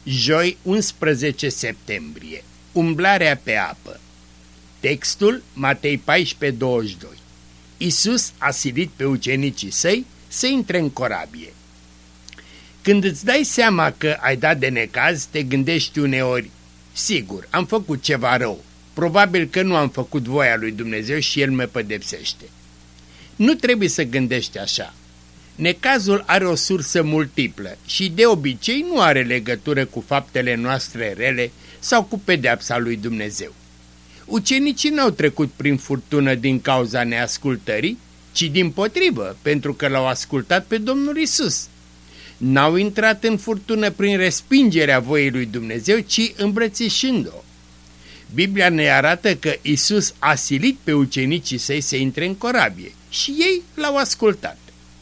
Joi, 11 septembrie. Umblarea pe apă. Textul Matei 14:22. Iisus a silit pe ucenicii săi să intre în corabie. Când îți dai seama că ai dat de necaz, te gândești uneori: sigur, am făcut ceva rău, probabil că nu am făcut voia lui Dumnezeu și El mă pedepsește. Nu trebuie să gândești așa. Necazul are o sursă multiplă și de obicei nu are legătură cu faptele noastre rele sau cu pedeapsa lui Dumnezeu. Ucenicii n-au trecut prin furtună din cauza neascultării, ci dimpotrivă, pentru că l-au ascultat pe Domnul Iisus. N-au intrat în furtună prin respingerea voii lui Dumnezeu, ci îmbrățișând-o. Biblia ne arată că Iisus a silit pe ucenicii săi să intre în corabie și ei l-au ascultat.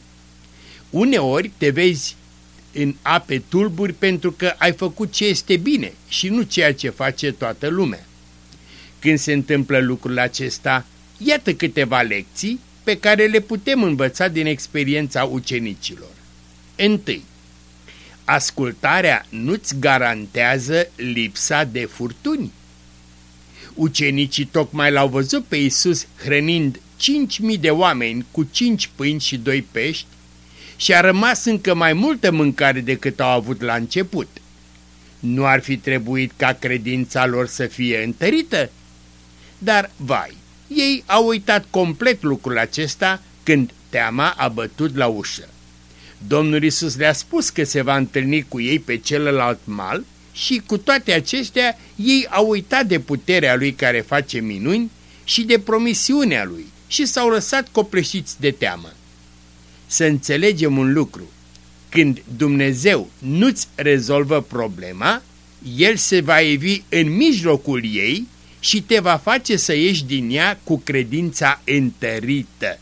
Uneori te vezi în ape tulburi pentru că ai făcut ce este bine și nu ceea ce face toată lumea. Când se întâmplă lucrul acesta, iată câteva lecții pe care le putem învăța din experiența ucenicilor. 1. Ascultarea nu-ți garantează lipsa de furtuni. Ucenicii tocmai l-au văzut pe Iisus hrănind 5.000 de oameni cu 5 pâini și 2 pești și a rămas încă mai multă mâncare decât au avut la început. Nu ar fi trebuit ca credința lor să fie întărită? Dar, vai, ei au uitat complet lucrul acesta când teama a bătut la ușă. Domnul Iisus le-a spus că se va întâlni cu ei pe celălalt mal și cu toate acestea ei au uitat de puterea Lui care face minuni și de promisiunea Lui și s-au lăsat copleșiți de teamă. Să înțelegem un lucru: când Dumnezeu nu-ți rezolvă problema, El se va ivi în mijlocul ei și te va face să ieși din ea cu credința întărită.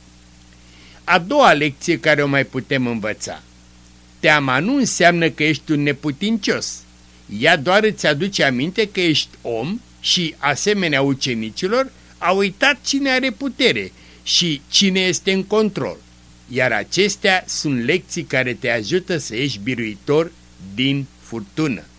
A doua lecție care o mai putem învăța: teama nu înseamnă că ești un neputincios. Ea doar îți aduce aminte că ești om și, asemenea ucenicilor, a uitat cine are putere și cine este în control. Iar acestea sunt lecții care te ajută să ieși biruitor din furtună.